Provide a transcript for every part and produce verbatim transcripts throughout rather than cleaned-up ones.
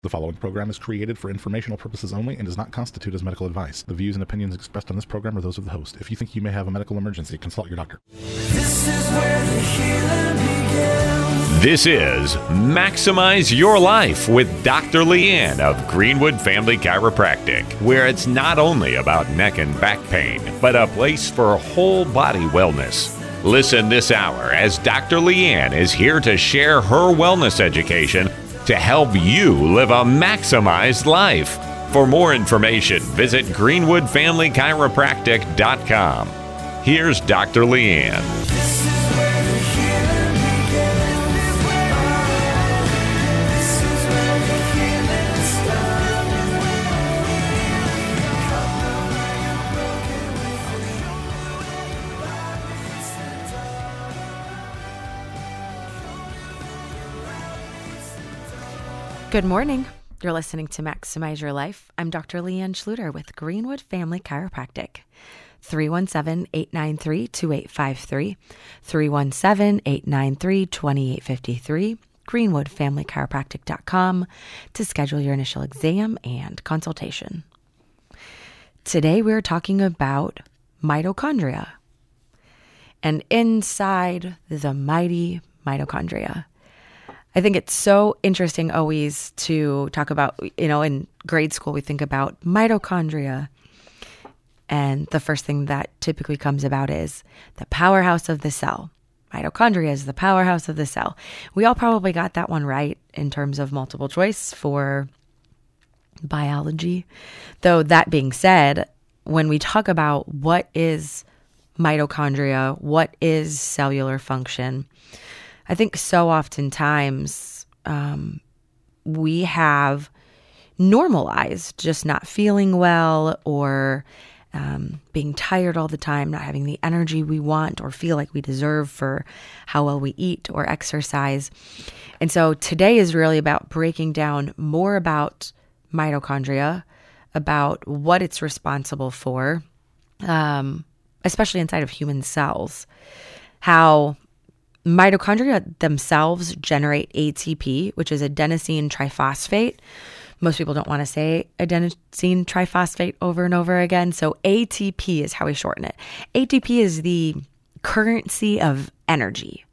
The following program is created for informational purposes only and does not constitute as medical advice. The views and opinions expressed on this program are those of the host. If you think you may have a medical emergency, consult your doctor. This is where the healing begins. This is Maximize Your Life with Doctor Leanne of Greenwood Family Chiropractic, where it's not only about neck and back pain, but a place for whole body wellness. Listen this hour as Doctor Leanne is here to share her wellness education to help you live a maximized life. For more information, visit greenwood family chiropractic dot com. Here's Doctor Leanne. This is where the healing begins. This is where the healing starts. Come know where you're broken with me. Good morning. You're listening to Maximize Your Life. I'm Doctor Leanne Schluter with Greenwood Family Chiropractic. three one seven, eight nine three, two eight five three, three one seven, eight nine three, two eight five three, greenwood family chiropractic dot com to schedule your initial exam and consultation. Today we're talking about mitochondria and inside the mighty mitochondria. I think it's so interesting always to talk about, you know, in grade school, we think about mitochondria. And the first thing that typically comes about is the powerhouse of the cell. Mitochondria is the powerhouse of the cell. We all probably got that one right in terms of multiple choice for biology. Though that being said, when we talk about what is mitochondria, what is cellular function, I think so oftentimes um, we have normalized just not feeling well or um, being tired all the time, not having the energy we want or feel like we deserve for how well we eat or exercise. And so today is really about breaking down more about mitochondria, about what it's responsible for, um, especially inside of human cells, how mitochondria themselves generate A T P, which is adenosine triphosphate. Most people don't want to say adenosine triphosphate over and over again. So A T P is how we shorten it. A T P is the currency of energy.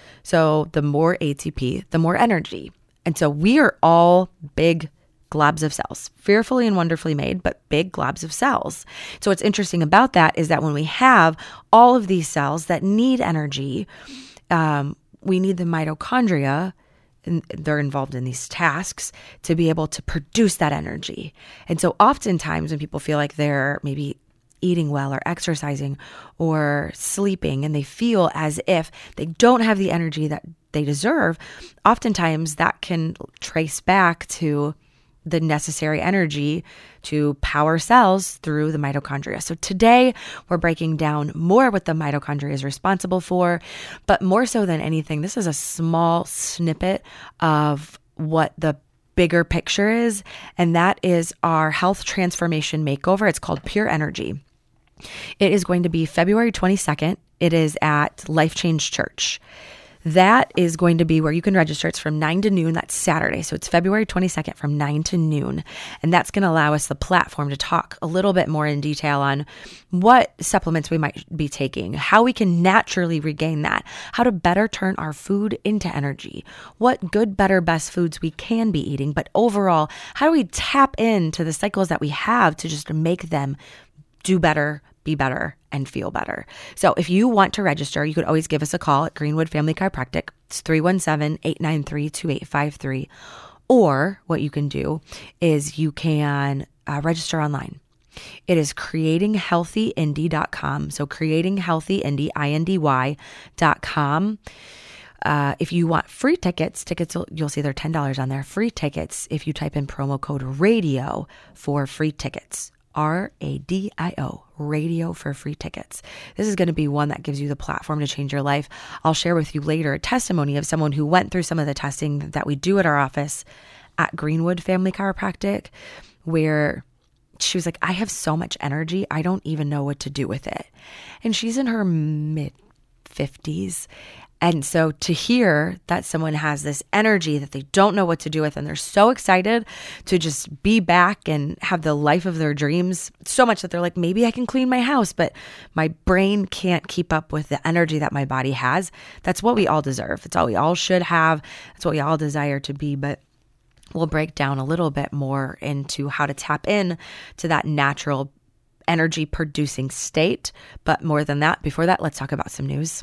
So the more A T P, the more energy. And so we are all big globs of cells, fearfully and wonderfully made, but big globs of cells. So what's interesting about that is that when we have all of these cells that need energy, Um, we need the mitochondria, and they're involved in these tasks, to be able to produce that energy. And so oftentimes when people feel like they're maybe eating well or exercising or sleeping and they feel as if they don't have the energy that they deserve, oftentimes that can trace back to the necessary energy to power cells through the mitochondria. So today we're breaking down more what the mitochondria is responsible for, but more so than anything, this is a small snippet of what the bigger picture is, and that is our health transformation makeover. It's called Pure Energy. It is going to be February twenty-second. It is at Life Change Church. That is going to be where you can register. It's from nine to noon. That's Saturday. So it's February twenty-second from nine to noon. And that's going to allow us the platform to talk a little bit more in detail on what supplements we might be taking, how we can naturally regain that, how to better turn our food into energy, what good, better, best foods we can be eating. But overall, how do we tap into the cycles that we have to just make them do better, be better, and feel better. So if you want to register, you could always give us a call at Greenwood Family Chiropractic. It's three one seven, eight nine three, two eight five three. Or what you can do is you can uh, register online. It is creating healthy indy dot com. So creating healthy indy, I N D Y dot com. Uh, if you want free tickets, tickets, you'll see they're ten dollars on there. Free tickets if you type in promo code radio for free tickets. R A D I O, radio for free tickets. This is going to be one that gives you the platform to change your life. I'll share with you later a testimony of someone who went through some of the testing that we do at our office at Greenwood Family Chiropractic, where she was like, I have so much energy, I don't even know what to do with it. And she's in her mid fifties. And so to hear that someone has this energy that they don't know what to do with, and they're so excited to just be back and have the life of their dreams, so much that they're like, maybe I can clean my house, but my brain can't keep up with the energy that my body has. That's what we all deserve. It's all we all should have. That's what we all desire to be. But we'll break down a little bit more into how to tap in to that natural energy producing state. But more than that, before that, let's talk about some news.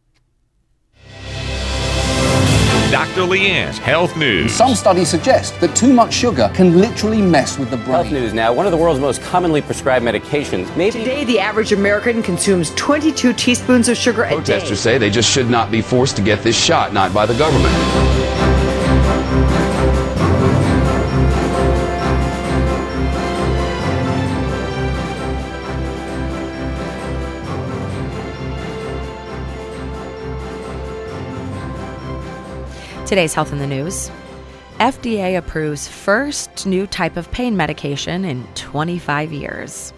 Doctor Leanne's Health News. Some studies suggest that too much sugar can literally mess with the brain. Health News now, one of the world's most commonly prescribed medications. Maybe Today, the average American consumes twenty-two teaspoons of sugar a day. Protesters say they just should not be forced to get this shot, not by the government. Today's Health in the News. F D A approves first new type of pain medication in twenty-five years.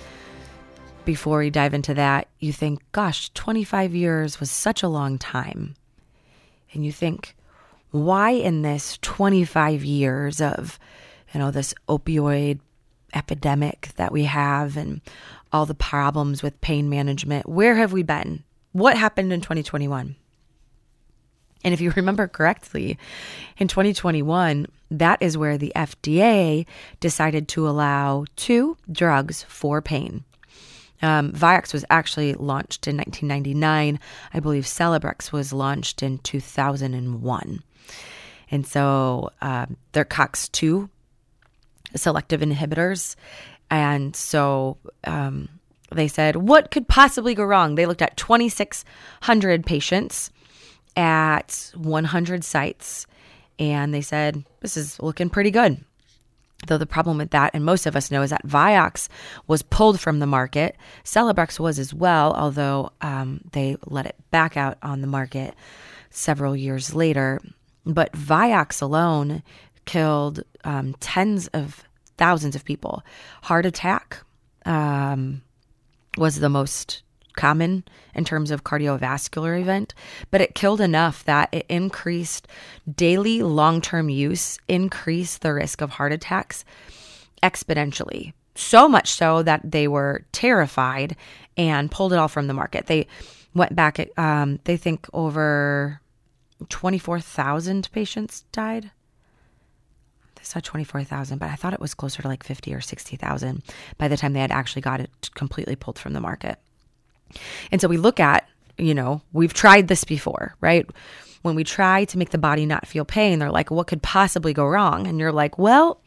Before we dive into that, you think, gosh, twenty-five years was such a long time. And you think, why in this twenty-five years of, you know, this opioid epidemic that we have and all the problems with pain management, where have we been? What happened in twenty twenty-one? And if you remember correctly, in twenty twenty-one, that is where the F D A decided to allow two drugs for pain. Um, Vioxx was actually launched in nineteen ninety-nine. I believe Celebrex was launched in two thousand one. And so uh, they're COX two selective inhibitors. And so um, they said, what could possibly go wrong? They looked at twenty-six hundred patients at one hundred sites, and they said, this is looking pretty good. Though the problem with that, and most of us know, is that Vioxx was pulled from the market. Celebrex was as well, although um, they let it back out on the market several years later. But Vioxx alone killed um, tens of thousands of people. Heart attack um, was the most common in terms of cardiovascular event, but it killed enough that it increased daily long-term use, increased the risk of heart attacks exponentially. So much so that they were terrified and pulled it all from the market. They went back at, um, they think over twenty-four thousand patients died. They said twenty-four thousand, but I thought it was closer to like fifty or sixty thousand by the time they had actually got it completely pulled from the market. And so we look at, you know, we've tried this before, right? When we try to make the body not feel pain, they're like, what could possibly go wrong? And you're like, well,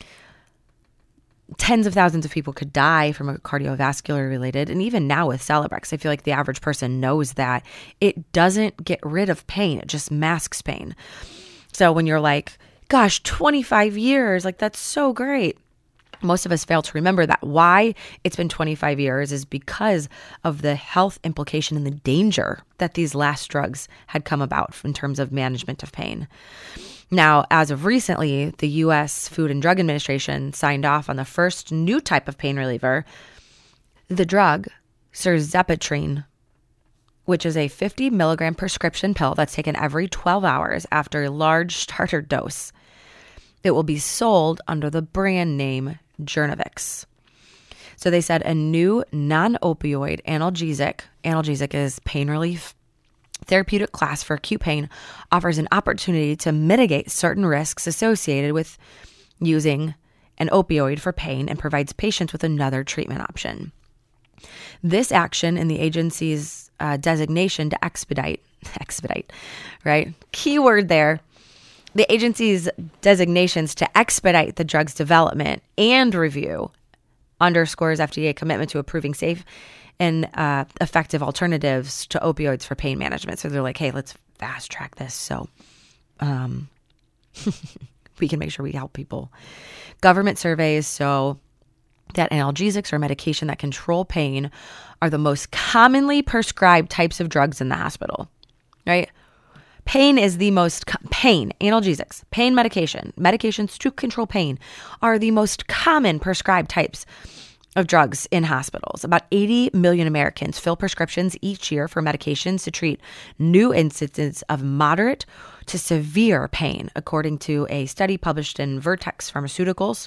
tens of thousands of people could die from a cardiovascular related. And even now with Celebrex, I feel like the average person knows that it doesn't get rid of pain. It just masks pain. So when you're like, gosh, twenty-five years, like that's so great. Most of us fail to remember that why it's been twenty-five years is because of the health implication and the danger that these last drugs had come about in terms of management of pain. Now, as of recently, the U S Food and Drug Administration signed off on the first new type of pain reliever, the drug Serzapetrine, which is a fifty milligram prescription pill that's taken every twelve hours after a large starter dose. It will be sold under the brand name Journavx. So they said a new non-opioid analgesic, analgesic is pain relief, therapeutic class for acute pain, offers an opportunity to mitigate certain risks associated with using an opioid for pain and provides patients with another treatment option. This action in the agency's uh, designation to expedite, expedite, right? Keyword there. The agency's designations to expedite the drug's development and review underscores F D A commitment to approving safe and uh, effective alternatives to opioids for pain management. So they're like, hey, let's fast track this so um, we can make sure we help people. Government surveys show that analgesics or medication that control pain are the most commonly prescribed types of drugs in the hospital, right? Pain is the most, co- pain, analgesics, pain medication, medications to control pain are the most common prescribed types of drugs in hospitals. About eighty million Americans fill prescriptions each year for medications to treat new instances of moderate to severe pain, according to a study published in Vertex Pharmaceuticals.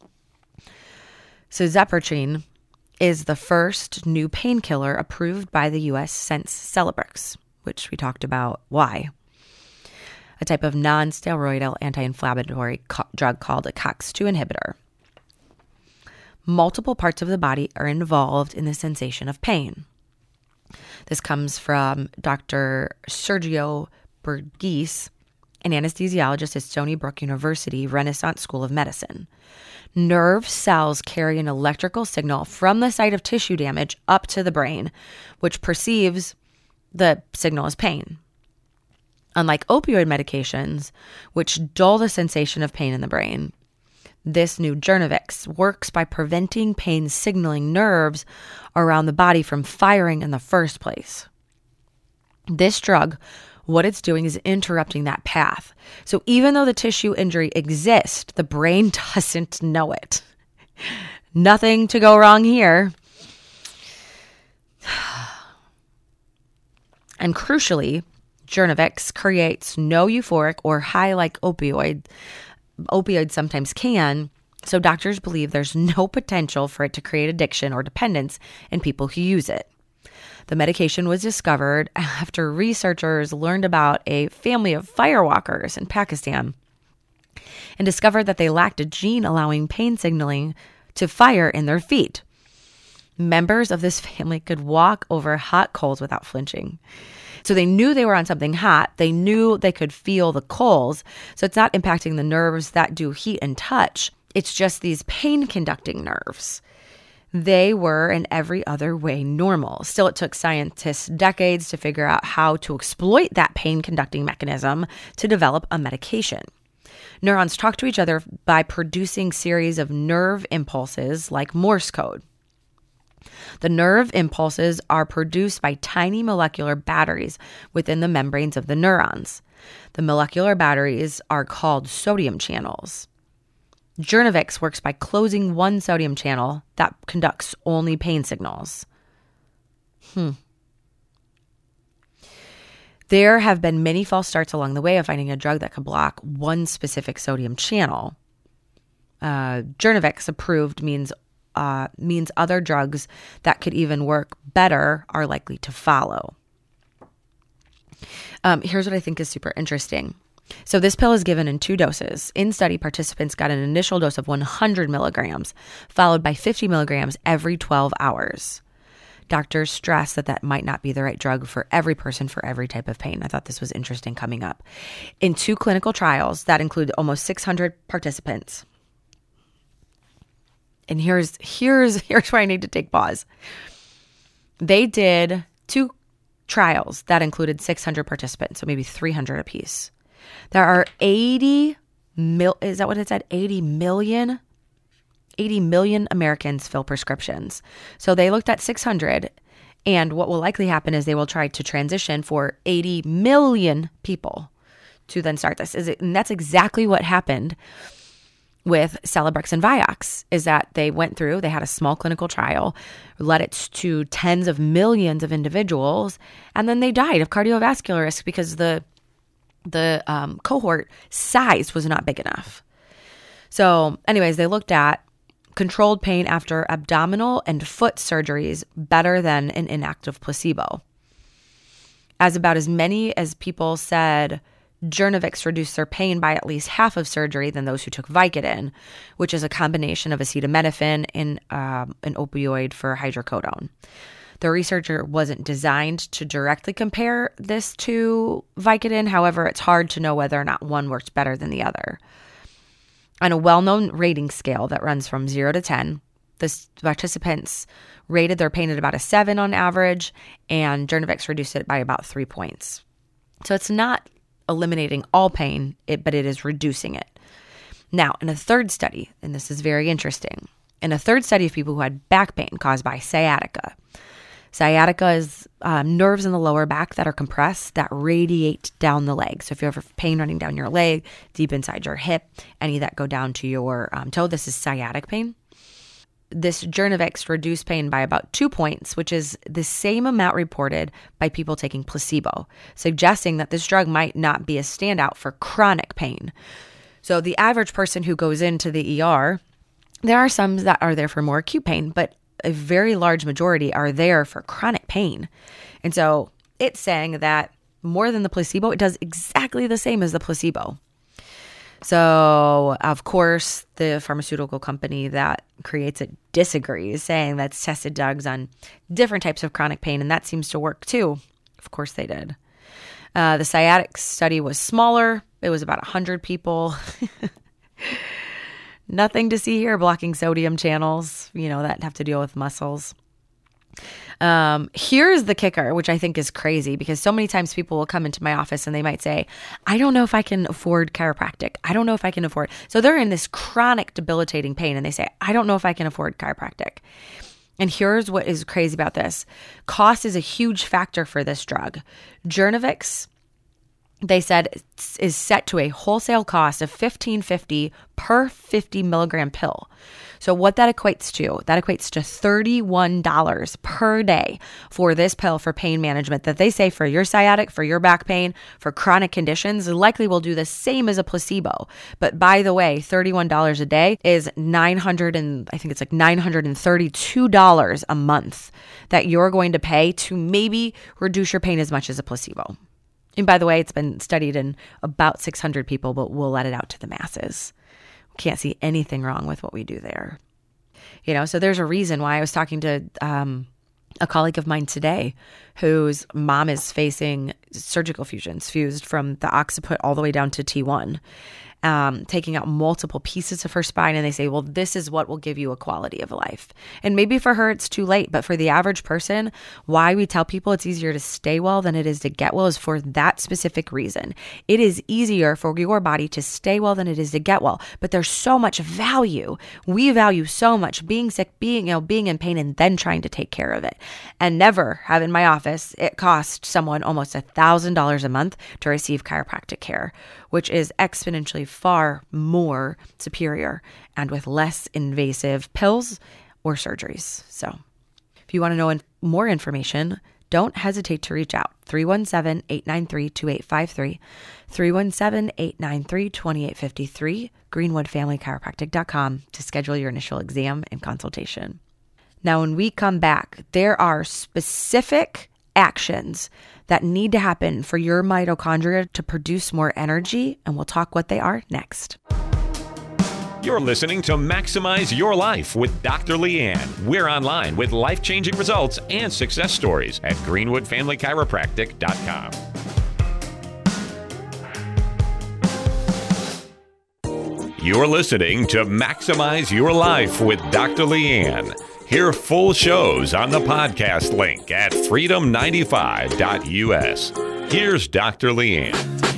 So Zepbound is the first new painkiller approved by the U S since Celebrex, which we talked about why. A type of non-steroidal anti-inflammatory co- drug called a C O X two inhibitor. Multiple parts of the body are involved in the sensation of pain. This comes from Doctor Sergio Burgess, an anesthesiologist at Stony Brook University Renaissance School of Medicine. Nerve cells carry an electrical signal from the site of tissue damage up to the brain, which perceives the signal as pain. Unlike opioid medications, which dull the sensation of pain in the brain, this new Journavx works by preventing pain signaling nerves around the body from firing in the first place. This drug, what it's doing is interrupting that path. So even though the tissue injury exists, the brain doesn't know it. Nothing to go wrong here. And crucially, Journavx creates no euphoric or high like opioid. Opioids sometimes can, so doctors believe there's no potential for it to create addiction or dependence in people who use it. The medication was discovered after researchers learned about a family of firewalkers in Pakistan and discovered that they lacked a gene allowing pain signaling to fire in their feet. Members of this family could walk over hot coals without flinching. So they knew they were on something hot. They knew they could feel the coals. So it's not impacting the nerves that do heat and touch. It's just these pain-conducting nerves. They were in every other way normal. Still, it took scientists decades to figure out how to exploit that pain-conducting mechanism to develop a medication. Neurons talk to each other by producing series of nerve impulses like Morse code. The nerve impulses are produced by tiny molecular batteries within the membranes of the neurons. The molecular batteries are called sodium channels. Journavx works by closing one sodium channel that conducts only pain signals. Hmm. There have been many false starts along the way of finding a drug that could block one specific sodium channel. Uh, Journavx approved means Uh, means other drugs that could even work better are likely to follow. Um, here's what I think is super interesting. So this pill is given in two doses. In study, participants got an initial dose of one hundred milligrams, followed by fifty milligrams every twelve hours. Doctors stress that that might not be the right drug for every person for every type of pain. I thought this was interesting coming up. In two clinical trials that include almost six hundred participants, and here's here's here's where I need to take pause. They did two trials that included six hundred participants, so maybe three hundred apiece. There are eighty mil. Is that what it said? eighty million. eighty million Americans fill prescriptions. So they looked at six hundred, and what will likely happen is they will try to transition for eighty million people to then start this. Is it? And that's exactly what happened with Celebrex and Vioxx, is that they went through, they had a small clinical trial, led it to tens of millions of individuals, and then they died of cardiovascular risk because the the um, cohort size was not big enough. So anyways, they looked at controlled pain after abdominal and foot surgeries better than an inactive placebo. As about as many as people said Journavx reduced their pain by at least half of surgery than those who took Vicodin, which is a combination of acetaminophen and um, an opioid for hydrocodone. The researcher wasn't designed to directly compare this to Vicodin. However, it's hard to know whether or not one worked better than the other. On a well-known rating scale that runs from zero to ten, the participants rated their pain at about a seven on average, and Journavx reduced it by about three points. So it's not eliminating all pain, it, but it is reducing it. Now, in a third study, and this is very interesting, in a third study of people who had back pain caused by sciatica. Sciatica is um, nerves in the lower back that are compressed that radiate down the leg. So if you have pain running down your leg, deep inside your hip, any that go down to your um, toe, this is sciatic pain. this Journavx reduced pain by about two points, which is the same amount reported by people taking placebo, suggesting that this drug might not be a standout for chronic pain. So the average person who goes into the E R, there are some that are there for more acute pain, but a very large majority are there for chronic pain. And so it's saying that more than the placebo, it does exactly the same as the placebo. So, of course, the pharmaceutical company that creates it disagrees, saying that's tested drugs on different types of chronic pain, and that seems to work too. Of course they did. Uh, the sciatic study was smaller. It was about one hundred people. Nothing to see here, blocking sodium channels, you know, that have to deal with muscles. Um, here's the kicker, which I think is crazy, because so many times people will come into my office and they might say, I don't know if I can afford chiropractic. I don't know if I can afford. So they're in this chronic debilitating pain and they say, I don't know if I can afford chiropractic. And here's what is crazy about this. Cost is a huge factor for this drug. Journavx, they said, is set to a wholesale cost of fifteen fifty per fifty milligram pill. So what that equates to, that equates to thirty-one dollars per day for this pill for pain management that they say for your sciatic, for your back pain, for chronic conditions, likely will do the same as a placebo. But by the way, thirty-one dollars a day is nine hundred and I think it's like nine hundred thirty-two dollars a month that you're going to pay to maybe reduce your pain as much as a placebo. And by the way, it's been studied in about six hundred people, but we'll let it out to the masses. Can't see anything wrong with what we do there. You know, so there's a reason why I was talking to um, a colleague of mine today whose mom is facing surgical fusions, fused from the occiput all the way down to T one, um, taking out multiple pieces of her spine. And they say, well, this is what will give you a quality of life. And maybe for her, it's too late. But for the average person, why we tell people it's easier to stay well than it is to get well is for that specific reason. It is easier for your body to stay well than it is to get well. But there's so much value. We value so much being sick, being ill, being in pain, and then trying to take care of it. And never have in my office, it cost someone almost a thousand dollars a month to receive chiropractic care, which is exponentially far more superior and with less invasive pills or surgeries. So if you want to know in- more information, don't hesitate to reach out. three one seven, eight nine three, two eight five three, three one seven, eight nine three, two eight five three, greenwood family chiropractic dot com to schedule your initial exam and consultation. Now, when we come back, there are specific actions that need to happen for your mitochondria to produce more energy, and we'll talk what they are next. You're listening to Maximize Your Life with Doctor Leanne. We're online with life-changing results and success stories at greenwood family chiropractic dot com. You're listening to Maximize Your Life with Doctor Leanne. Hear full shows on the podcast link at freedom ninety-five dot U S. Here's Doctor Leanne.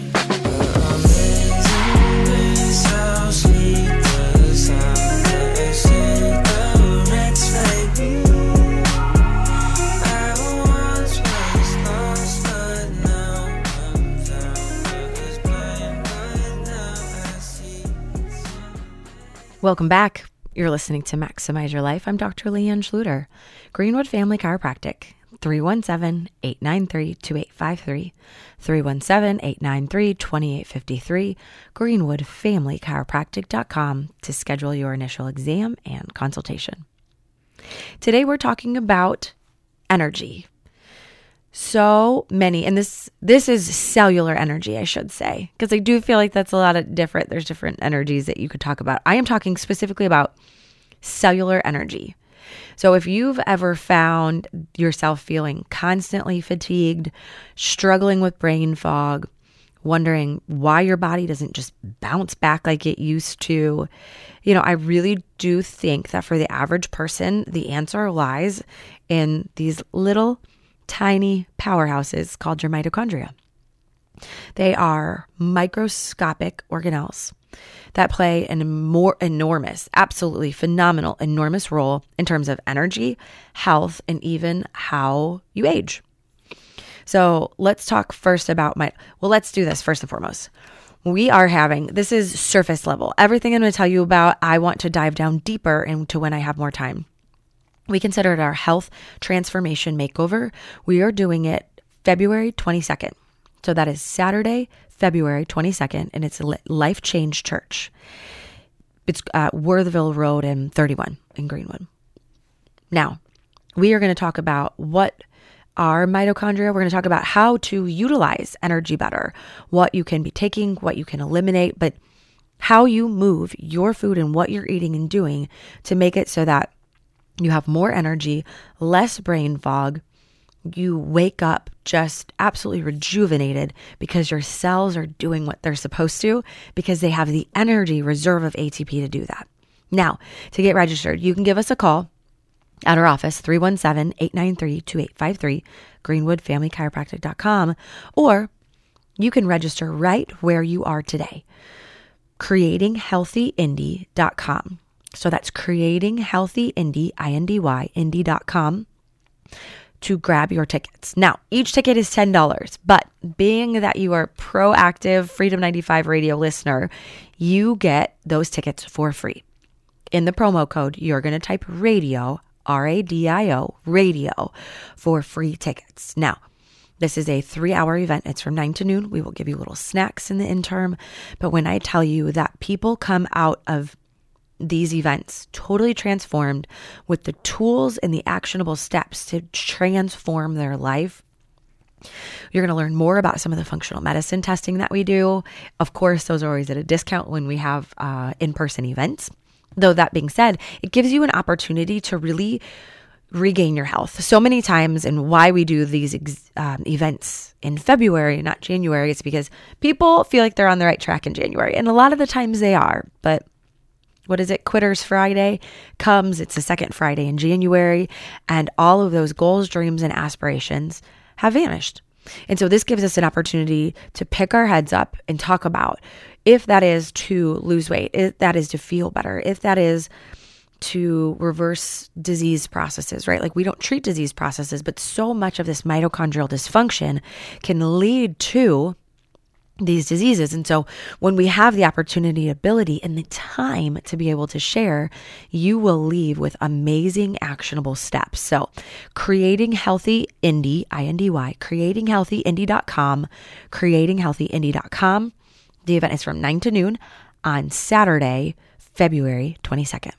Welcome back. You're listening to Maximize Your Life. I'm Doctor Leanne Schluter, Greenwood Family Chiropractic, three one seven, eight nine three, two eight five three, three one seven, eight nine three, two eight five three, greenwood family chiropractic dot com to schedule your initial exam and consultation. Today we're talking about energy. So many, and this this is cellular energy, I should say, because I do feel like that's a lot of different, there's different energies that you could talk about. I am talking specifically about cellular energy. So if you've ever found yourself feeling constantly fatigued, struggling with brain fog, wondering why your body doesn't just bounce back like it used to, you know, I really do think that for the average person, the answer lies in these little tiny powerhouses called your mitochondria. They are microscopic organelles that play an more enormous, absolutely phenomenal, enormous role in terms of energy, health, and even how you age. So let's talk first about my, well, let's do this first and foremost. we are having, this is surface level. Everything I'm going to tell you about, I want to dive down deeper into when I have more time. We consider it our health transformation makeover. We are doing it February twenty-second. So that is Saturday, February twenty-second, and it's Life Change Church. It's at Worthville Road and thirty-one in Greenwood. Now, we are going to talk about what are mitochondria. We're going to talk about how to utilize energy better, what you can be taking, what you can eliminate, but how you move your food and what you're eating and doing to make it so that you have more energy, less brain fog. You wake up just absolutely rejuvenated because your cells are doing what they're supposed to because they have the energy reserve of A T P to do that. Now, to get registered, you can give us a call at our office, three one seven, eight nine three, two eight five three, greenwood family chiropractic dot com, or you can register right where you are today, creating healthy indy dot com. So that's creating healthy indy, I N D Y, indy dot com to grab your tickets. Now, each ticket is ten dollars, but being that you are proactive Freedom ninety-five radio listener, you get those tickets for free. In the promo code, you're going to type radio, R A D I O, radio, for free tickets. Now, this is a three-hour event. It's from nine to noon. We will give you little snacks in the interim. But when I tell you that people come out of these events totally transformed with the tools and the actionable steps to transform their life, you're going to learn more about some of the functional medicine testing that we do. Of course, those are always at a discount when we have uh, in-person events. Though that being said, it gives you an opportunity to really regain your health. So many times, and why we do these ex- um, events in February, not January, it's because people feel like they're on the right track in January. And a lot of the times they are, but what is it? Quitters Friday comes. It's the second Friday in January, and all of those goals, dreams, and aspirations have vanished. And so this gives us an opportunity to pick our heads up and talk about if that is to lose weight, if that is to feel better, if that is to reverse disease processes, right? Like we don't treat disease processes, but so much of this mitochondrial dysfunction can lead to these diseases. And so when we have the opportunity, ability, and the time to be able to share, you will leave with amazing actionable steps. So creating healthy indy, I N D Y, creating healthy indy dot com, creating healthy indy dot com. The event is from nine to noon on Saturday, February twenty-second.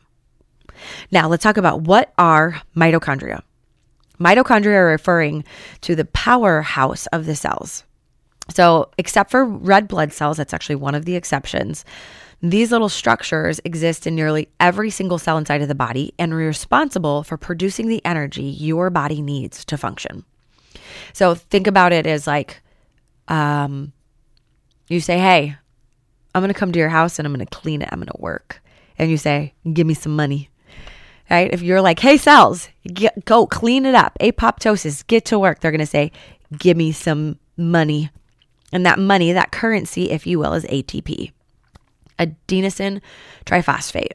Now let's talk about what are mitochondria. Mitochondria are referring to the powerhouse of the cells. So except for red blood cells, that's actually one of the exceptions, these little structures exist in nearly every single cell inside of the body and are responsible for producing the energy your body needs to function. So think about it as like, um, you say, hey, I'm going to come to your house and I'm going to clean it. I'm going to work. And you say, give me some money. Right? If you're like, hey, cells, get, go clean it up. Apoptosis, get to work. They're going to say, give me some money. And that money, that currency, if you will, is A T P, adenosine triphosphate.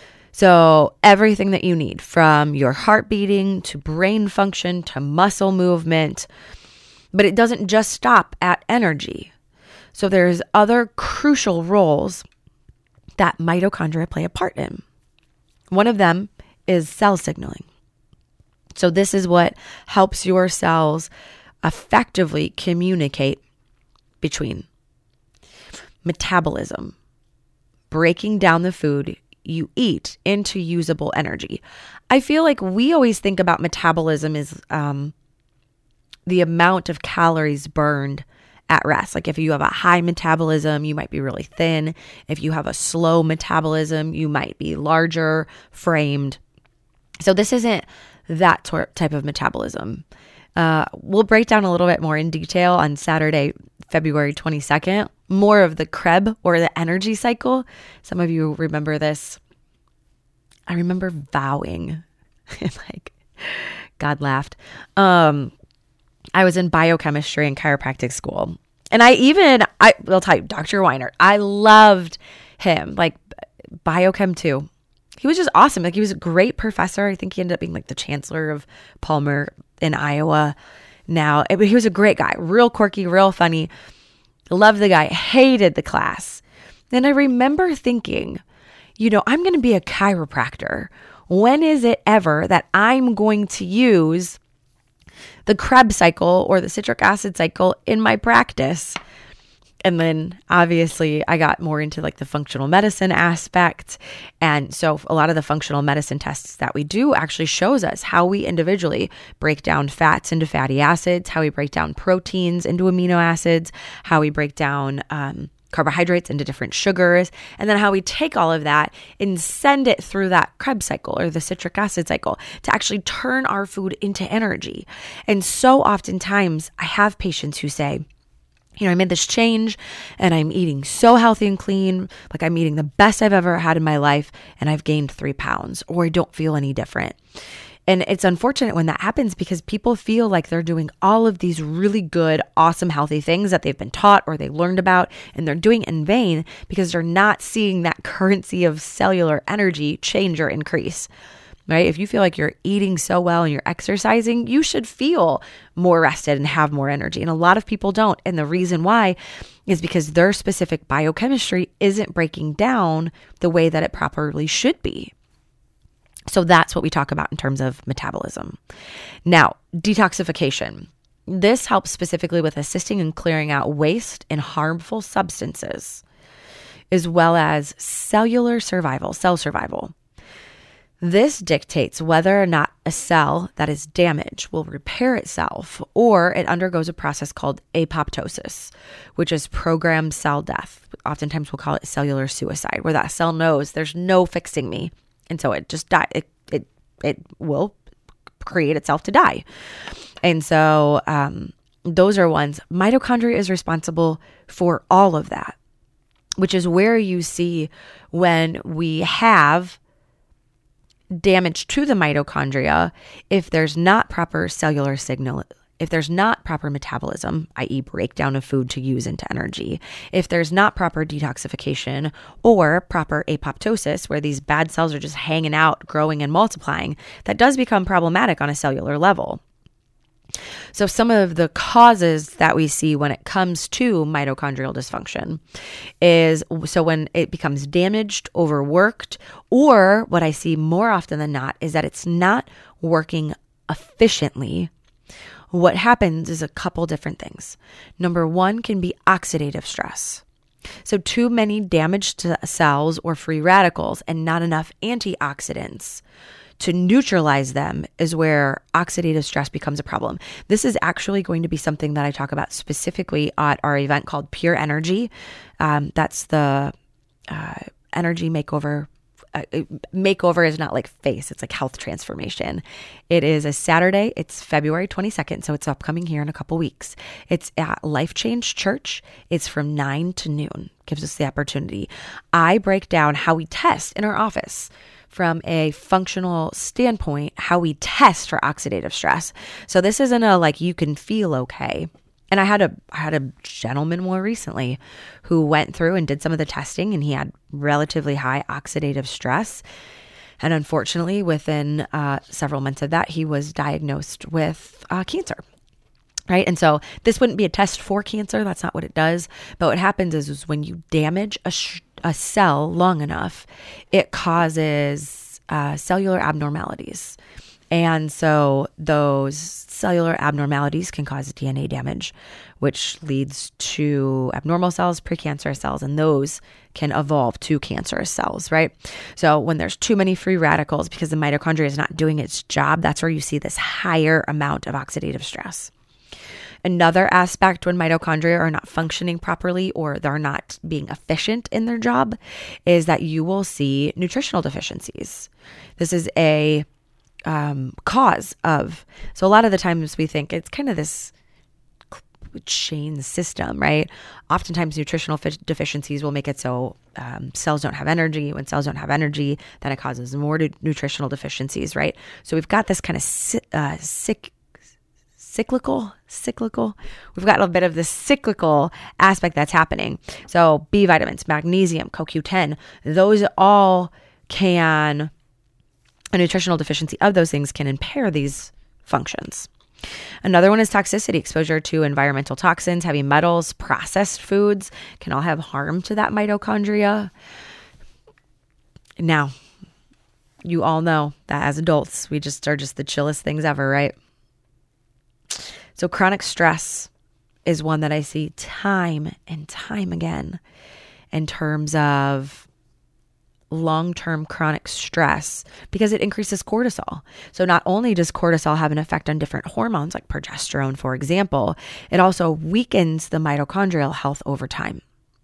So everything that you need, from your heart beating to brain function to muscle movement, but it doesn't just stop at energy. So there's other crucial roles that mitochondria play a part in. One of them is cell signaling. So this is what helps your cells effectively communicate between metabolism, breaking down the food you eat into usable energy. I feel like we always think about metabolism as um, the amount of calories burned at rest. Like if you have a high metabolism, you might be really thin. If you have a slow metabolism, you might be larger framed. So this isn't that tor- type of metabolism. Uh, we'll break down a little bit more in detail on Saturday, February twenty-second, more of the Krebs or the energy cycle. Some of you remember this. I remember vowing, like, God laughed. Um, I was in biochemistry and chiropractic school. And I even, I will tell you, Doctor Weiner, I loved him, like biochem too. He was just awesome. Like he was a great professor. I think he ended up being like the chancellor of Palmer in Iowa now. He was a great guy, real quirky, real funny. Loved the guy, hated the class. And I remember thinking, you know, I'm going to be a chiropractor. When is it ever that I'm going to use the Krebs cycle or the citric acid cycle in my practice? And then obviously I got more into like the functional medicine aspect. And so a lot of the functional medicine tests that we do actually shows us how we individually break down fats into fatty acids, how we break down proteins into amino acids, how we break down um, carbohydrates into different sugars, and then how we take all of that and send it through that Krebs cycle or the citric acid cycle to actually turn our food into energy. And so oftentimes I have patients who say, you know, I made this change and I'm eating so healthy and clean, like I'm eating the best I've ever had in my life, and I've gained three pounds or I don't feel any different. And it's unfortunate when that happens because people feel like they're doing all of these really good, awesome, healthy things that they've been taught or they learned about, and they're doing in vain because they're not seeing that currency of cellular energy change or increase. Right? If you feel like you're eating so well and you're exercising, you should feel more rested and have more energy. And a lot of people don't. And the reason why is because their specific biochemistry isn't breaking down the way that it properly should be. So that's what we talk about in terms of metabolism. Now, detoxification. This helps specifically with assisting in clearing out waste and harmful substances, as well as cellular survival, cell survival. This dictates whether or not a cell that is damaged will repair itself, or it undergoes a process called apoptosis, which is programmed cell death. Oftentimes we'll call it cellular suicide, where that cell knows there's no fixing me. And so it just die. It, it, it will create itself to die. And so um, those are ones. Mitochondria is responsible for all of that, which is where you see when we have damage to the mitochondria, if there's not proper cellular signal, if there's not proper metabolism, that is breakdown of food to use into energy, if there's not proper detoxification or proper apoptosis, where these bad cells are just hanging out, growing and multiplying, that does become problematic on a cellular level. So some of the causes that we see when it comes to mitochondrial dysfunction is, so when it becomes damaged, overworked, or what I see more often than not is that it's not working efficiently. What happens is a couple different things. Number one can be oxidative stress. So too many damaged cells or free radicals and not enough antioxidants to neutralize them is where oxidative stress becomes a problem. This is actually going to be something that I talk about specifically at our event called Pure Energy. Um, that's the uh, energy makeover. Uh, makeover is not like face, it's like health transformation. It is a Saturday. It's February twenty-second, so it's upcoming here in a couple weeks. It's at Life Change Church. It's from nine to noon. Gives us the opportunity. I break down how we test in our office from a functional standpoint, how we test for oxidative stress. So this isn't a like you can feel okay. And I had a I had a gentleman more recently who went through and did some of the testing, and he had relatively high oxidative stress. And unfortunately, within uh, several months of that, he was diagnosed with uh, cancer. Right. And so this wouldn't be a test for cancer. That's not what it does. But what happens is, is when you damage a, sh- a cell long enough, it causes uh, cellular abnormalities. And so those cellular abnormalities can cause D N A damage, which leads to abnormal cells, precancerous cells, and those can evolve to cancerous cells, right? So when there's too many free radicals because the mitochondria is not doing its job, that's where you see this higher amount of oxidative stress. Another aspect when mitochondria are not functioning properly or they're not being efficient in their job is that you will see nutritional deficiencies. This is a um, cause of, so a lot of the times we think it's kind of this chain system, right? Oftentimes nutritional fi- deficiencies will make it so um, cells don't have energy. When cells don't have energy, then it causes more de- nutritional deficiencies, right? So we've got this kind of si- uh, sick, cyclical, cyclical. We've got a bit of this cyclical aspect that's happening. So B vitamins, magnesium, C O Q ten, those all can, a nutritional deficiency of those things can impair these functions. Another one is toxicity. Exposure to environmental toxins, heavy metals, processed foods can all have harm to that mitochondria. Now, you all know that as adults, we just are just the chillest things ever, right? So chronic stress is one that I see time and time again in terms of long-term chronic stress, because it increases cortisol. So not only does cortisol have an effect on different hormones like progesterone, for example, it also weakens the mitochondrial health over time,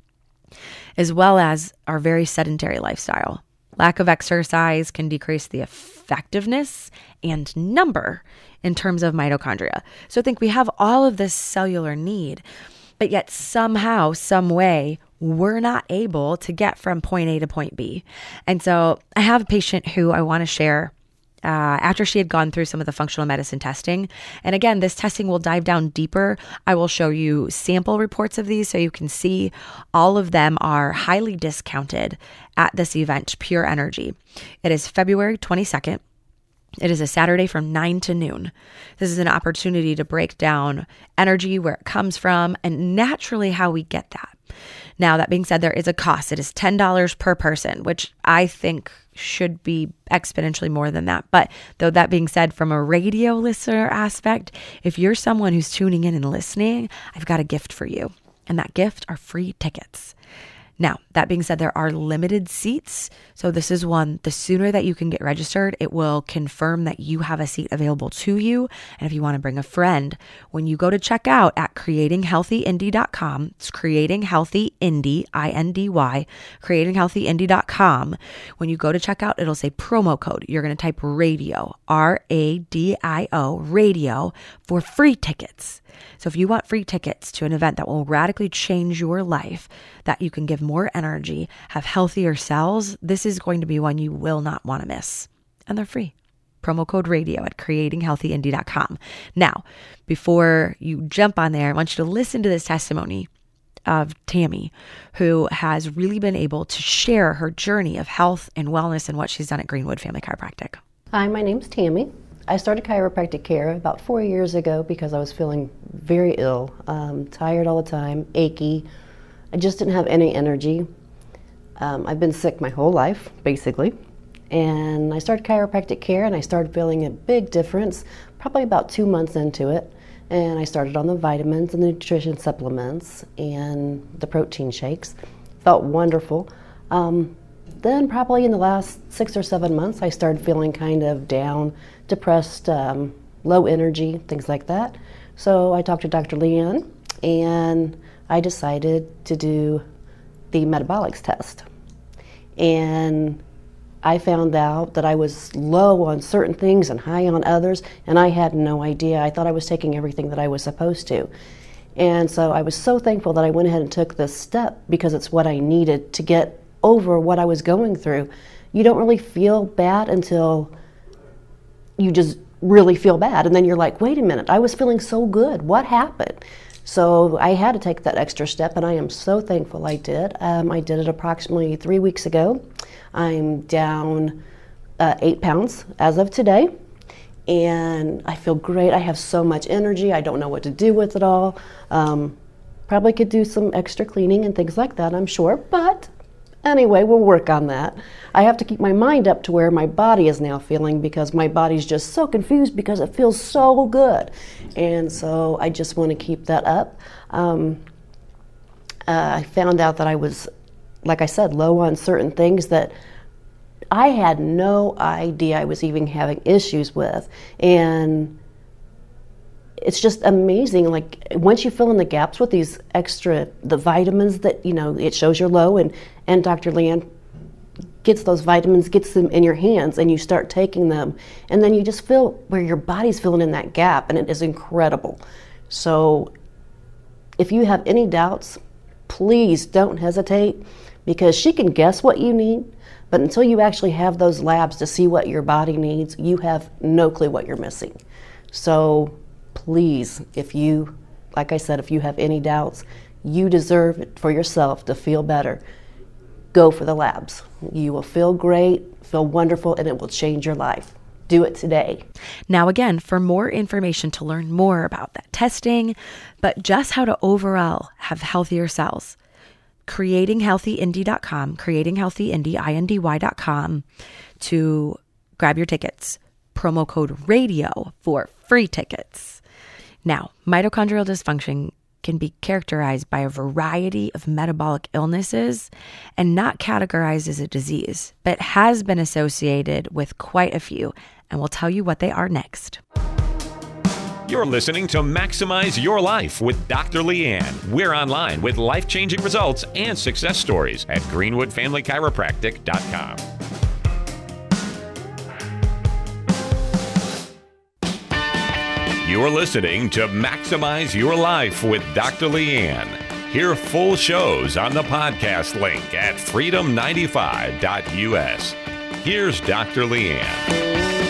as well as our very sedentary lifestyle. Lack of exercise can decrease the effectiveness and number in terms of mitochondria. So think we have all of this cellular need, but yet somehow, some way, we're not able to get from point A to point B. And so I have a patient who I want to share uh, after she had gone through some of the functional medicine testing. And again, this testing will dive down deeper. I will show you sample reports of these so you can see all of them are highly discounted at this event, Pure Energy. It is February twenty-second. It is a Saturday from nine to noon. This is an opportunity to break down energy, where it comes from, and naturally how we get that. Now, that being said, there is a cost. It is ten dollars per person, which I think should be exponentially more than that. But though that being said, from a radio listener aspect, if you're someone who's tuning in and listening, I've got a gift for you. And that gift are free tickets. Now, that being said, there are limited seats. So this is one, the sooner that you can get registered, it will confirm that you have a seat available to you. And if you want to bring a friend, when you go to check out at creating healthy indy dot com, it's creating healthy indy, I N D Y, creating healthy indy dot com. When you go to check out, it'll say promo code. You're going to type radio, R A D I O, radio, for free tickets. So if you want free tickets to an event that will radically change your life, that you can give more energy, have healthier cells, this is going to be one you will not want to miss. And they're free. Promo code radio at creating healthy indy dot com. Now, before you jump on there, I want you to listen to this testimony of Tammy, who has really been able to share her journey of health and wellness and what she's done at Greenwood Family Chiropractic. Hi, my name's Tammy. I started chiropractic care about four years ago because I was feeling very ill, um, tired all the time, achy. I just didn't have any energy. Um, I've been sick my whole life, basically. And I started chiropractic care and I started feeling a big difference, probably about two months into it. And I started on the vitamins and the nutrition supplements and the protein shakes. Felt wonderful. Um, then probably in the last six or seven months, I started feeling kind of down, depressed, um, low energy, things like that. So I talked to Doctor Leanne and I decided to do the metabolics test. And I found out that I was low on certain things and high on others, and I had no idea. I thought I was taking everything that I was supposed to. And so I was so thankful that I went ahead and took this step because it's what I needed to get over what I was going through. You don't really feel bad until you just really feel bad. And then you're like, wait a minute, I was feeling so good. What happened? So I had to take that extra step, and I am so thankful I did. Um, I did it approximately three weeks ago. I'm down uh, eight pounds as of today, and I feel great. I have so much energy. I don't know what to do with it all. Um, probably could do some extra cleaning and things like that, I'm sure, but anyway, we'll work on that. I have to keep my mind up to where my body is now feeling because my body's just so confused because it feels so good. And so I just want to keep that up. Um, uh, I found out that I was, like I said, low on certain things that I had no idea I was even having issues with. And it's just amazing. Like once you fill in the gaps with these extra, the vitamins that, you know, it shows you're low, and, and Doctor Leanne gets those vitamins, gets them in your hands, and you start taking them. And then you just feel where your body's filling in that gap, and it is incredible. So if you have any doubts, please don't hesitate, because she can guess what you need, but until you actually have those labs to see what your body needs, you have no clue what you're missing. So please, if you, like I said, if you have any doubts, you deserve it for yourself to feel better. Go for the labs. You will feel great, feel wonderful, and it will change your life. do it today. Now, again, for more information to learn more about that testing, but just how to overall have healthier cells, creating healthy indy dot com, creating healthy indy, I N D Y dot com to grab your tickets. Promo code radio for free tickets. Now, mitochondrial dysfunction can be characterized by a variety of metabolic illnesses and not categorized as a disease, but has been associated with quite a few, and we'll tell you what they are next. You're listening to Maximize Your Life with Doctor Leanne. We're online with life-changing results and success stories at greenwood family chiropractic dot com. You're listening to Maximize Your Life with Doctor Leanne. Hear full shows on the podcast link at freedom ninety-five dot U S. Here's Doctor Leanne.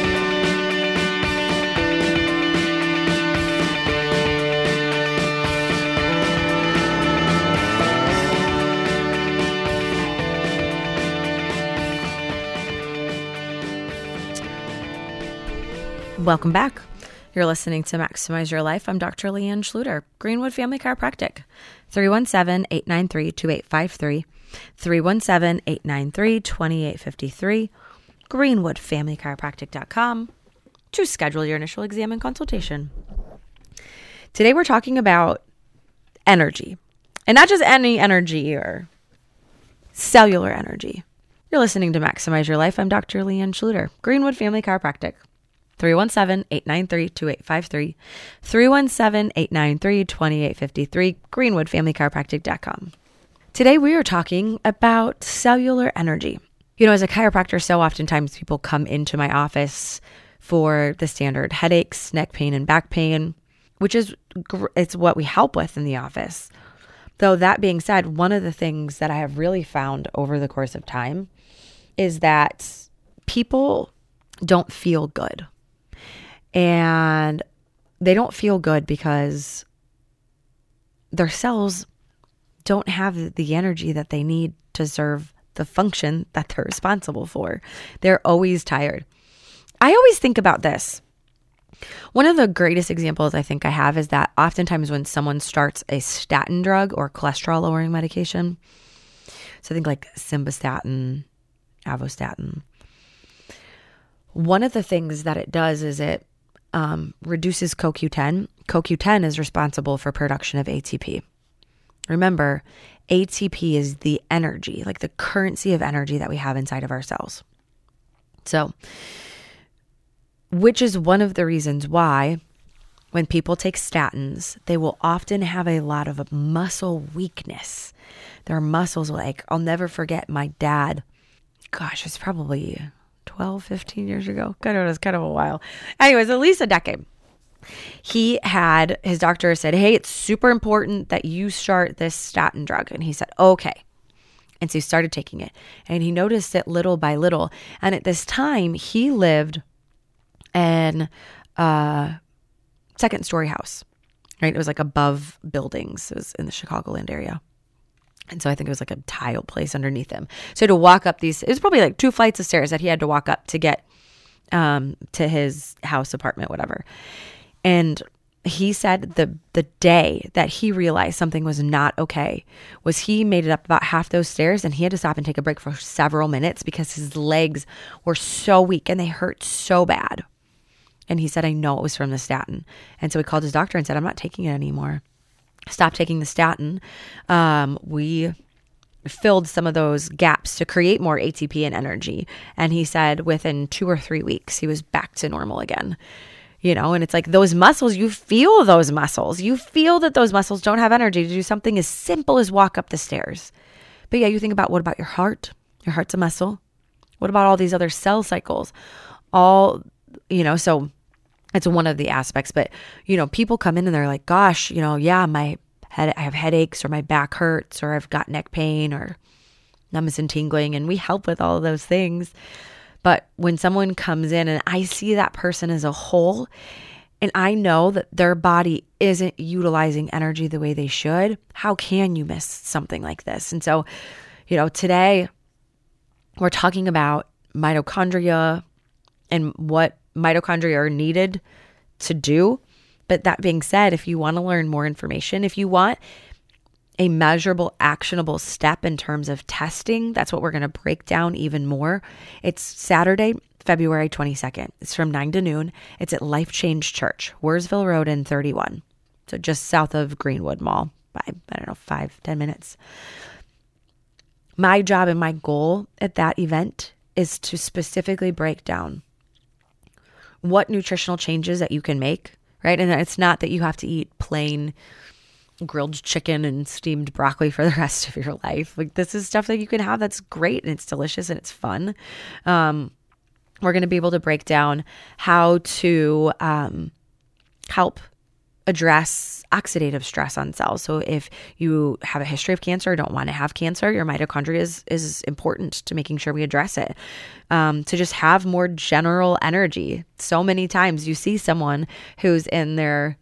Welcome back. You're listening to Maximize Your Life. I'm Doctor Leanne Schluter, Greenwood Family Chiropractic. three one seven, eight nine three, two eight five three, three one seven, eight nine three, two eight five three, greenwood family chiropractic dot com to schedule your initial exam and consultation. Today we're talking about energy, and not just any energy or cellular energy. You're listening to Maximize Your Life. I'm Doctor Leanne Schluter, Greenwood Family Chiropractic. three one seven, eight nine three, two eight five three, three one seven, eight nine three, two eight five three, greenwood family chiropractic dot com. Today we are talking about cellular energy. You know, as a chiropractor, so oftentimes people come into my office for the standard headaches, neck pain, and back pain, which is it's what we help with in the office. Though that being said, one of the things that I have really found over the course of time is that people don't feel good. And they don't feel good because their cells don't have the energy that they need to serve the function that they're responsible for. They're always tired. I always think about this. One of the greatest examples I think I have is that oftentimes when someone starts a statin drug or cholesterol lowering medication, so think like simvastatin, avostatin, one of the things that it does is it Um, reduces C O Q ten. C O Q ten is responsible for production of A T P. Remember, A T P is the energy, like the currency of energy that we have inside of our cells. So, which is one of the reasons why when people take statins, they will often have a lot of muscle weakness. Their muscles, like, I'll never forget my dad. Gosh, it's probably twelve, fifteen years ago. God, it was kind of a while. Anyways, at least a decade. He had, his doctor said, hey, it's super important that you start this statin drug. And he said, okay. And so he started taking it. And he noticed it little by little. And at this time, he lived in a second story house, right? It was like above buildings. It was in the Chicagoland area. And so I think it was like a tile place underneath him. So to walk up these, it was probably like two flights of stairs that he had to walk up to get um, to his house, apartment, whatever. And he said the the day that he realized something was not okay was he made it up about half those stairs and he had to stop and take a break for several minutes because his legs were so weak and they hurt so bad. And he said, I know it was from the statin. And so he called his doctor and said, I'm not taking it anymore. Stopped taking the statin. Um, we filled some of those gaps to create more A T P and energy. And he said within two or three weeks, he was back to normal again. You know, and it's like those muscles, you feel those muscles. You feel that those muscles don't have energy to do something as simple as walk up the stairs. But yeah, you think about what about your heart? Your heart's a muscle. What about all these other cell cycles? All, you know, so it's one of the aspects, but you know, people come in and they're like, gosh, you know, yeah, my head, I have headaches or my back hurts or I've got neck pain or numbness and tingling. And we help with all of those things. But when someone comes in and I see that person as a whole and I know that their body isn't utilizing energy the way they should, how can you miss something like this? And so, you know, today we're talking about mitochondria and what mitochondria are needed to do. But that being said, if you want to learn more information, if you want a measurable, actionable step in terms of testing, that's what we're going to break down even more. It's Saturday, February twenty-second. It's from nine to noon. It's at Life Change Church, Wursville Road in thirty-one. So just south of Greenwood Mall by, I don't know, five, ten minutes. My job and my goal at that event is to specifically break down what nutritional changes that you can make, right? And it's not that you have to eat plain grilled chicken and steamed broccoli for the rest of your life. Like, this is stuff that you can have that's great and it's delicious and it's fun. Um, we're going to be able to break down how to um, help address oxidative stress on cells. So if you have a history of cancer or don't want to have cancer, your mitochondria is, is important to making sure we address it. Um, to just have more general energy. So many times you see someone who's in their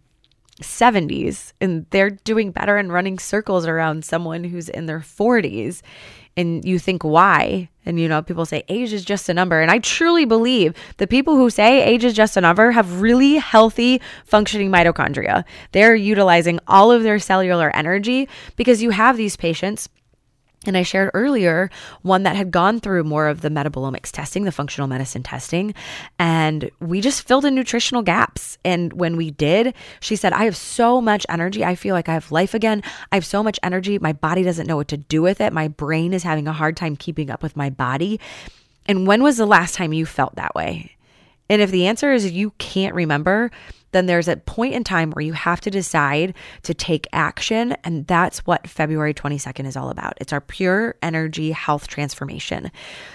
seventies and they're doing better and running circles around someone who's in their forties. And you think, why? And, you know, people say age is just a number. And I truly believe the people who say age is just a number have really healthy, functioning mitochondria. They're utilizing all of their cellular energy, because you have these patients. And I shared earlier one that had gone through more of the metabolomics testing, the functional medicine testing, and we just filled in nutritional gaps. And when we did, she said, I have so much energy. I feel like I have life again. I have so much energy. My body doesn't know what to do with it. My brain is having a hard time keeping up with my body. And when was the last time you felt that way? And if the answer is you can't remember, then there's a point in time where you have to decide to take action. And that's what February twenty-second is all about. It's our Pure Energy Health Transformation.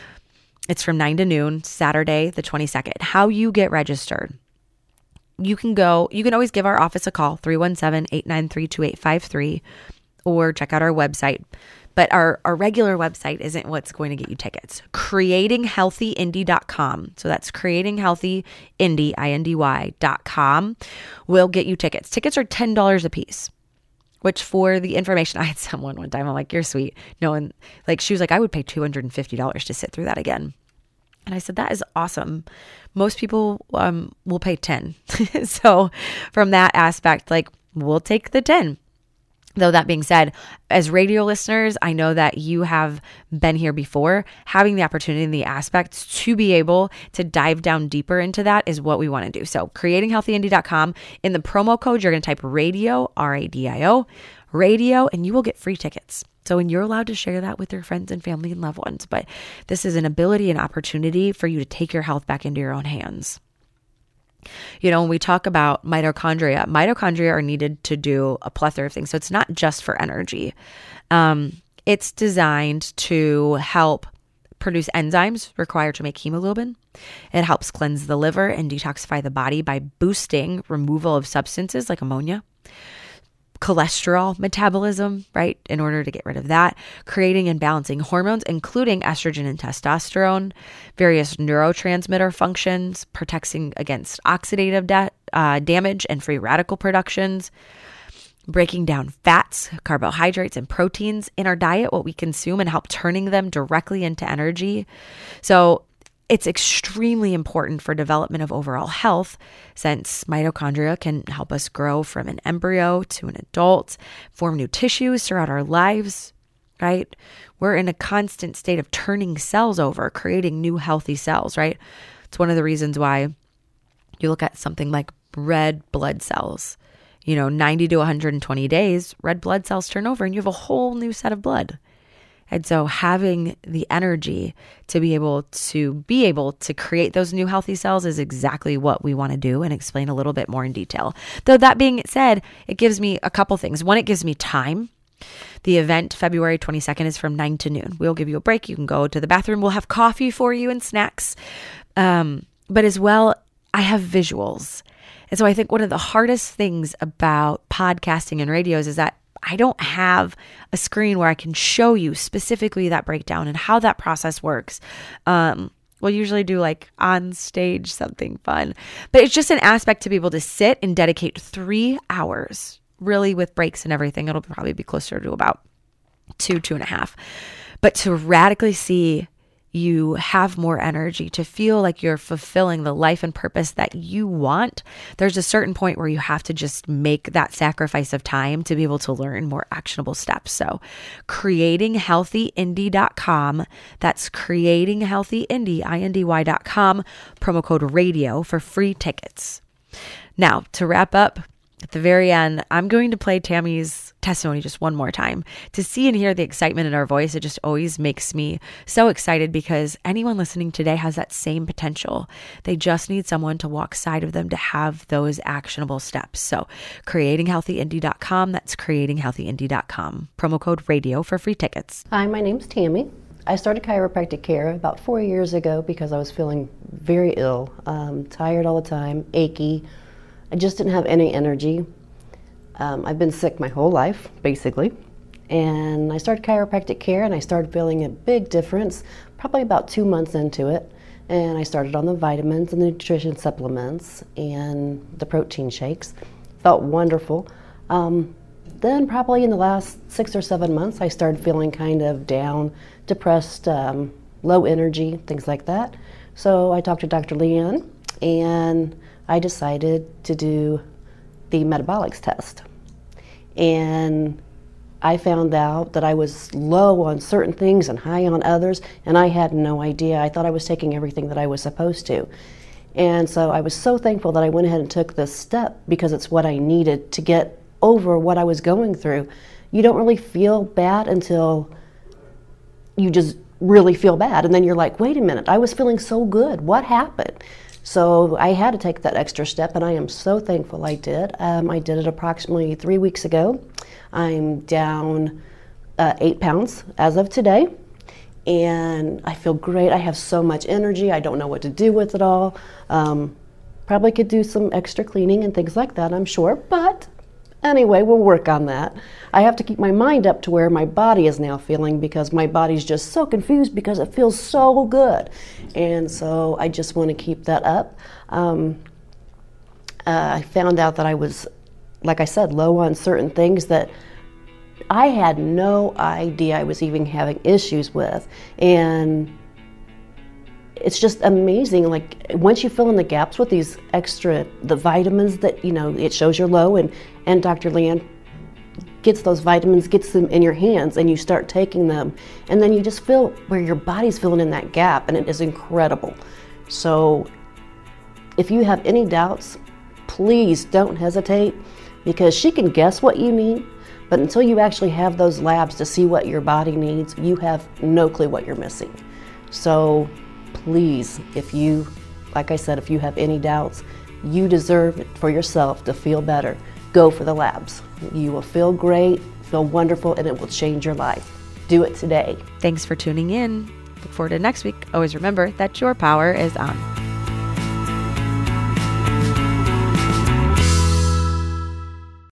It's from nine to noon, Saturday, the twenty-second. How you get registered. You can go, you can always give our office a call, three one seven, eight nine three, two eight five three, or check out our website. But our, our regular website isn't what's going to get you tickets. creating healthy indy dot com. So that's creating healthy indy, I N D Y, dot com will get you tickets. Tickets are ten dollars a piece, which for the information, I had someone one time, I'm like, you're sweet. No, and like, she was like, I would pay two hundred fifty dollars to sit through that again. And I said, that is awesome. Most people um, will pay ten. So from that aspect, like, we'll take the ten. Though that being said, as radio listeners, I know that you have been here before. Having the opportunity and the aspects to be able to dive down deeper into that is what we want to do. So creating healthy indy dot com, in the promo code, you're going to type radio, R A D I O, radio, and you will get free tickets. So, and you're allowed to share that with your friends and family and loved ones. But this is an ability and opportunity for you to take your health back into your own hands. You know, when we talk about mitochondria, mitochondria are needed to do a plethora of things. So it's not just for energy. Um, it's designed to help produce enzymes required to make hemoglobin. It helps cleanse the liver and detoxify the body by boosting removal of substances like ammonia. Cholesterol metabolism, right, in order to get rid of that, creating and balancing hormones, including estrogen and testosterone, various neurotransmitter functions, protecting against oxidative da- uh, damage and free radical productions, breaking down fats, carbohydrates, and proteins in our diet, what we consume, and help turning them directly into energy. So it's extremely important for development of overall health, since mitochondria can help us grow from an embryo to an adult, form new tissues throughout our lives, right? We're in a constant state of turning cells over, creating new healthy cells, right? It's one of the reasons why you look at something like red blood cells. You know, ninety to one hundred twenty days, red blood cells turn over and you have a whole new set of blood. And so having the energy to be able to be able to create those new healthy cells is exactly what we want to do, and explain a little bit more in detail. Though that being said, it gives me a couple things. One, it gives me time. The event, February twenty-second, is from nine to noon. We'll give you a break. You can go to the bathroom. We'll have coffee for you and snacks. Um, but as well, I have visuals. And so I think one of the hardest things about podcasting and radios is that I don't have a screen where I can show you specifically that breakdown and how that process works. Um, we'll usually do like on stage something fun, but it's just an aspect to be able to sit and dedicate three hours, really, with breaks and everything. It'll probably be closer to about two, two and a half, but to radically see you have more energy, to feel like you're fulfilling the life and purpose that you want, there's a certain point where you have to just make that sacrifice of time to be able to learn more actionable steps. So creating healthy indy dot com, that's creating healthy indy, I N D Y dot com, promo code radio for free tickets. Now, to wrap up, at the very end, I'm going to play Tammy's testimony just one more time. To see and hear the excitement in her voice, it just always makes me so excited, because anyone listening today has that same potential. They just need someone to walk side of them to have those actionable steps. So creating healthy indy dot com, that's creating healthy indy dot com. Promo code radio for free tickets. Hi, my name's Tammy. I started chiropractic care about four years ago because I was feeling very ill, um, tired all the time, achy. I just didn't have any energy. Um, I've been sick my whole life, basically. And I started chiropractic care, and I started feeling a big difference probably about two months into it. And I started on the vitamins and the nutrition supplements and the protein shakes. Felt wonderful. Um, then probably in the last six or seven months, I started feeling kind of down, depressed, um, low energy, things like that. So I talked to Doctor Leanne, and I decided to do the metabolics test. And I found out that I was low on certain things and high on others, and I had no idea. I thought I was taking everything that I was supposed to. And so I was so thankful that I went ahead and took this step, because it's what I needed to get over what I was going through. You don't really feel bad until you just really feel bad. And then you're like, wait a minute, I was feeling so good. What happened? So I had to take that extra step, and I am so thankful I did. Um, I did it approximately three weeks ago. I'm down uh, eight pounds as of today, and I feel great. I have so much energy. I don't know what to do with it all. Um, probably could do some extra cleaning and things like that, I'm sure, but anyway, we'll work on that. I have to keep my mind up to where my body is now feeling, because my body's just so confused because it feels so good. And so I just want to keep that up. Um, uh, I found out that I was, like I said, low on certain things that I had no idea I was even having issues with. And it's just amazing. Like, once you fill in the gaps with these extra, the vitamins that, you know, it shows you're low, and, and Doctor Leanne gets those vitamins, gets them in your hands, and you start taking them, and then you just feel where your body's filling in that gap, and it is incredible. So if you have any doubts, please don't hesitate, because she can guess what you need, but until you actually have those labs to see what your body needs, you have no clue what you're missing. So please, if you, like I said, if you have any doubts, you deserve it for yourself to feel better. Go for the labs. You will feel great, feel wonderful, and it will change your life. Do it today. Thanks for tuning in. Look forward to next week. Always remember that your power is on.